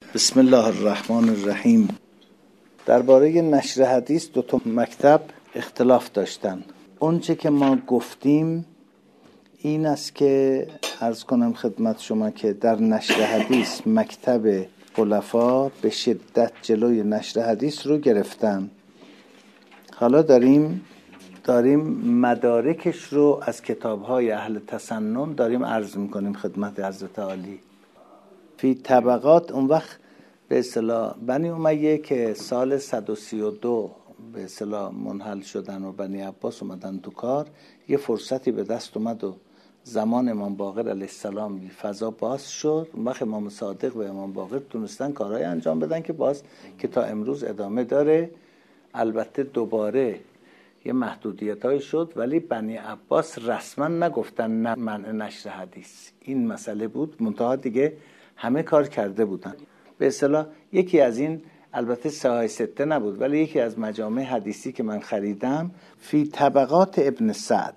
بسم الله الرحمن الرحیم. درباره نشر حدیث دو تا مکتب اختلاف داشتن. اونچه که ما گفتیم این است که عرض کنم خدمت شما که در نشر حدیث مکتب خلفا به شدت جلوی نشر حدیث رو گرفتن. حالا داریم مدارکش رو از کتاب‌های اهل تسنن داریم عرض می‌کنیم خدمت حضرت عالی. فی طبقات اون وقت به اصطلاح بنی امیه که سال 132 به اصطلاح منحل شدن و بنی عباس اومدن تو کار، یه فرصتی به دست اومد و زمان امام باقر علیه السلام فضا باز شد. اون وقت امام صادق و امام باقر تونستن کارهای انجام بدن که باز که تا امروز ادامه داره. البته دوباره یه محدودیت‌هایی شد، ولی بنی عباس رسما نگفتن نه منع نشر حدیث. این مسئله بود، منتها دیگه همه کار کرده بودن. به اصطلاح یکی از این، البته ساهای سته نبود، ولی یکی از مجامع حدیثی که من خریدم، فی طبقات ابن سعد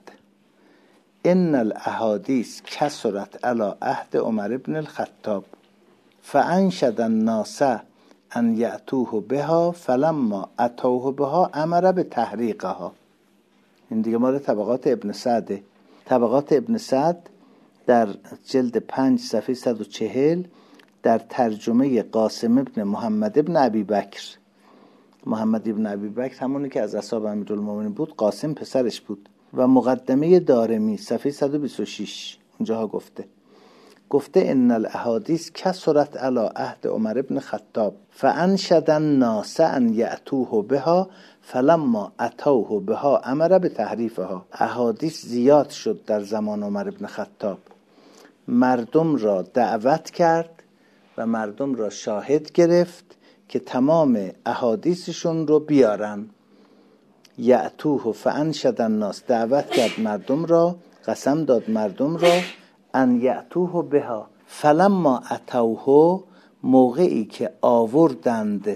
ان الاحادیث کثرت علی عهد عمر بن الخطاب فانشد الناس ان یأتوه بها فلما اتوه بها امر به تحریقها. این دیگه مال طبقات ابن سعده. طبقات ابن سعد در جلد 5 صفحه 140 در ترجمه قاسم ابن محمد ابن ابی بکر. محمد ابن ابی بکر همونی که از اصحاب امیرالمومنین بود، قاسم پسرش بود. و مقدمه دارمی صفحه 126 اونجاها گفته ان الاحادیث کثرت علی عهد عمر بن خطاب فانشد الناس ان یأتوه بها فلما اتوه بها امر به تحریفها. احادیث زیاد شد در زمان عمر بن خطاب، مردم را دعوت کرد و مردم را شاهد گرفت که تمام احادیثشون رو بیارن. یأتوه فانشد الناس، دعوت کرد مردم را، قسم داد مردم را، ان یأتوه بها فلما اتوه، موقعی که آوردند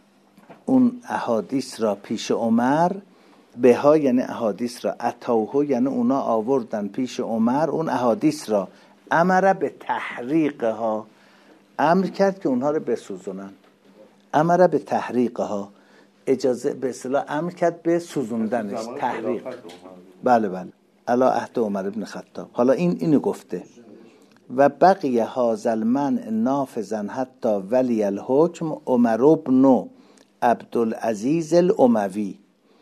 اون احادیث را پیش عمر، بها یعنی احادیث را، اتوه یعنی اونا آوردن پیش عمر اون احادیث را، امر به تحریقها، امر کرد که اونها رو بسوزونن. امر به تحریقها، اجازه به اصطلاح امر کرد به سوزوندنش، تحریق. بله علی عهد عمر بن خطاب. حالا اینو گفته و بقیه هذا المنع نافذا حتی ولی الحکم عمر بن عبدالعزیز الاموی،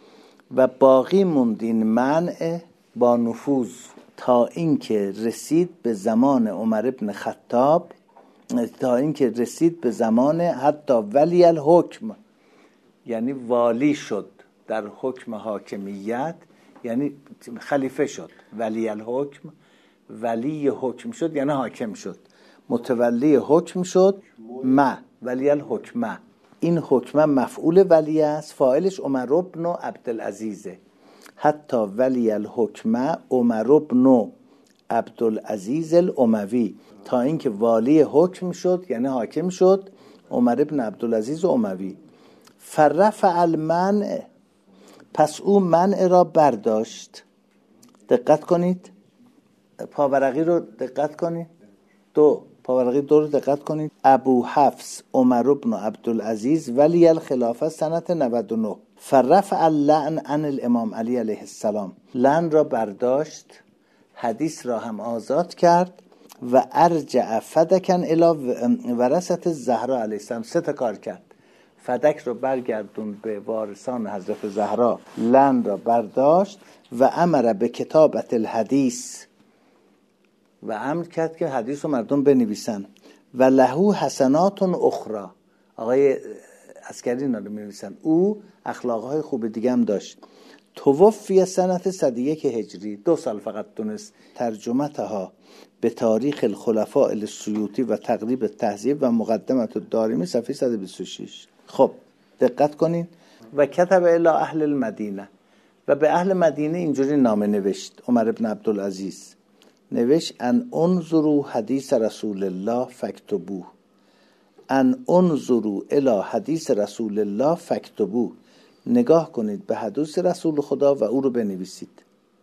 و باقی موند این منع با نفوذ تا اینکه رسید به زمان عمر بن خطاب، تا اینکه رسید به زمان حتی ولی الحکم، یعنی والی شد در حکم حاکمیت، یعنی خلیفه شد. ولی الحکم، ولی حکم شد یعنی حاکم شد، متولی حکم شد. ولی الحکم، این حکم مفعول ولی است، فاعلش عمر بن عبدالعزیزه. حتی ولی الحکم عمر بن عبدالعزیز الاموی، تا اینکه والی حکم شد یعنی حاکم شد عمر بن عبدالعزیز اموی. فرفع المنع، پس او منع را برداشت. دقت کنید، پاورقی رو دقت کنید، پاورقی دو رو دقت کنید. ابو حفص عمر بن عبدالعزیز ولی الخلافه سنت 99. فرفع اللعن عن الامام علی علیه السلام، لعن را برداشت، حدیث را هم آزاد کرد. و ارجع فدکن الی ورثت زهرا علیه السلام، 3 تا کار کرد. فدک رو برگردون به وارثان حضرت زهرا، لعن را برداشت و امر به کتابت الحدیث، و امر کرد که حدیث رو مردم بنویسن. و لهو حسنات اخرى، آقای عسکری اینا رو می‌نویسن، او اخلاقهای خوب دیگه هم داشت. توفی سنت 101 هجری، 2 سال فقط تونست ترجمتها به تاریخ الخلفاء السیوطی و تقریب التهذیب و مقدمت الدارمی صفحه 126. خب دقت کنین. و کتب الی اهل المدینه، و به اهل مدینه اینجوری نامه نوشت. عمر بن عبدالعزیز نوشت ان انظروا حدیث رسول الله فاکتبوه، ان انظروا الی حدیث رسول الله فاکتبوه، نگاه کنید به حدیث رسول خدا و او رو بنویسید.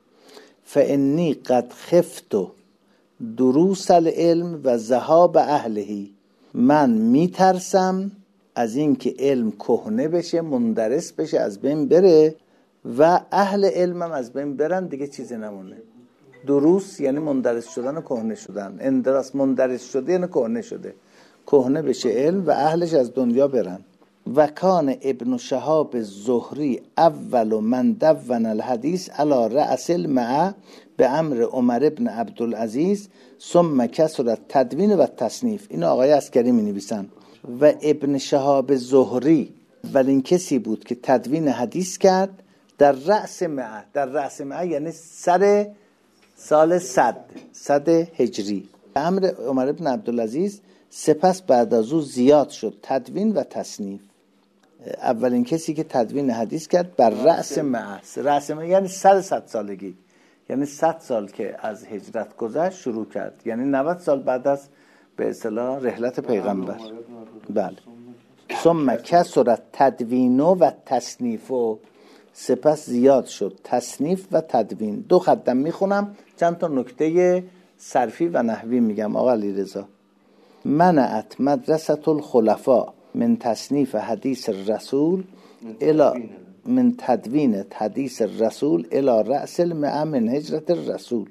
فانی قد خفت دروس العلم و ذهاب اهلهی، من میترسم از این که علم کهنه بشه، مندرس بشه، از بین بره و اهل علمم از بین برن، دیگه چیزی نمونه. دروس یعنی مندرس شدن و کهنه شدن. اندراس مندرس شده یعنی کهنه شده، کهنه بشه علم و اهلش از دنیا برن. و کان ابن شهاب الزهری اول من دون الحدیث علی رأس المع به امر عمر ابن عبدالعزیز ثم کثرت تدوین و تصنیف. این آقای عسکری می نویسن. و ابن شهاب الزهری اولین کسی بود که تدوین حدیث کرد در رأس مع. در رأس مع یعنی سر سال 100 هجری. به امر عمر ابن عبدالعزیز، سپس بعد از او زیاد شد تدوین و تصنیف. اولین کسی که تدوین حدیث کرد بر رأس مع. رأس مع یعنی سر 100 سالگی، یعنی 100 سال که از هجرت گذشت شروع کرد، یعنی 90 سال بعد از به اصطلاح رحلت پیغمبر. بله. ثم کثرت تدوین و تصنیف، سپس زیاد شد تصنیف و تدوین. 2 خطم میخونم، چند تا نکته صرفی و نحوی میگم. آقا علیرضا، منعت مدرسة الخلفاء من تصنیف حدیث الرسول الى من تدوین حدیث الرسول الى رأس المئة من هجرت الرسول.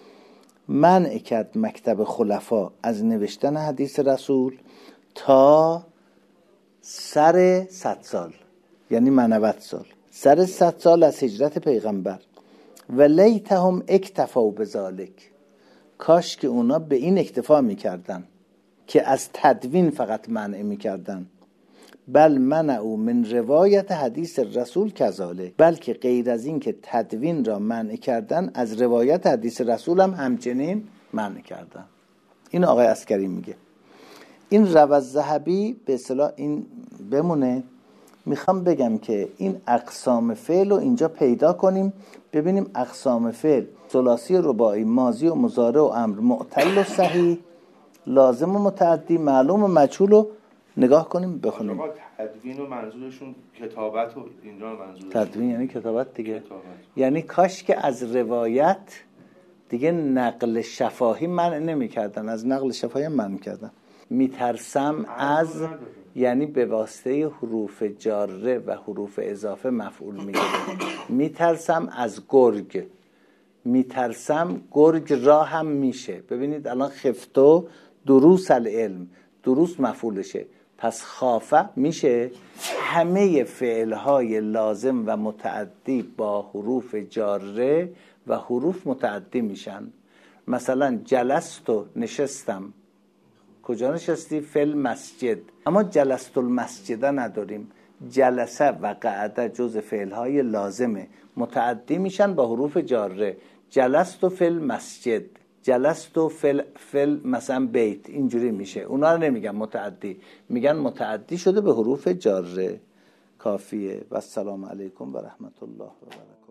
منع کرد مکتب خلفا از نوشتن حدیث رسول تا سر 100 سال، یعنی 90 سال، سر 100 سال از هجرت پیغمبر. و لیتهم اکتفوا بذالک، کاش که اونا به این اکتفا میکردن که از تدوین فقط منع میکردن. بل منعوا من روایت حدیث رسول کذالک، بلکه غیر از این که تدوین را منع کردن، از روایت حدیث رسول هم همچنین منع کردن. این آقای عسکری میگه. این روى الذهبی به اصطلاح این بمونه. میخوام بگم که این اقسام فعل رو اینجا پیدا کنیم، ببینیم اقسام فعل ثلاثی، رباعی، ماضی و مضارع و امر، معتل و صحیح، لازم و متعدی، معلوم و مجهول رو نگاه کنیم بخونیم. تدوین و منظورشون کتابت و اینجا منظورشون تدوین یعنی کتابت دیگه. کتابت. یعنی کاش که از روایت دیگه نقل شفاهی منع نمی کردن، از نقل شفاهی منع کردن. میترسم از یعنی به واسطه حروف جاره و حروف اضافه مفعول میگیره. میترسم از گرگ، میترسم گرگ را هم میشه. ببینید الان خفتو دروس العلم، دروس مفعولشه، پس خافه میشه. همه فعلهای لازم و متعدی با حروف جاره و حروف متعدی میشن. مثلا جلستو نشستم، کجا نشستی؟ فل مسجد. اما جلست المسجد نداریم. جلسه و قعده جز فعلهای لازمه، متعدی میشن با حروف جاره. جلست و فل مسجد، جلست و فل مثلا بیت، اینجوری میشه. اونا رو نمیگن متعدی، میگن متعدی شده به حروف جاره. کافیه. و السلام علیکم و رحمت الله و برکاته.